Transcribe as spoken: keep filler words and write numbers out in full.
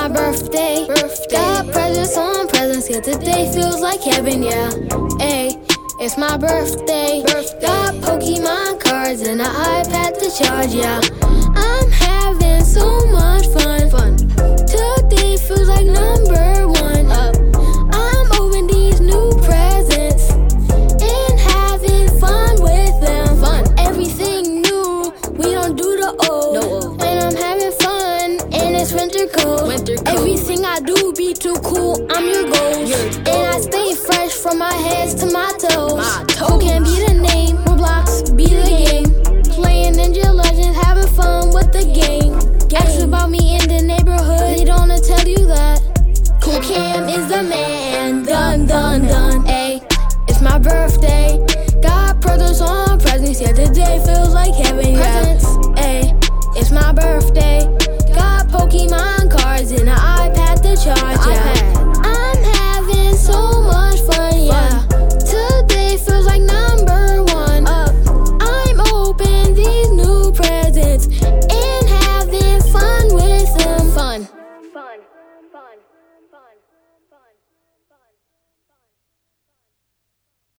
my birthday. birthday. Got presents on presents, yet the day feels like heaven, yeah. Ayy, it's my birthday. birthday. Got Pokemon cards and an iPad to charge, yeah. I'm having so much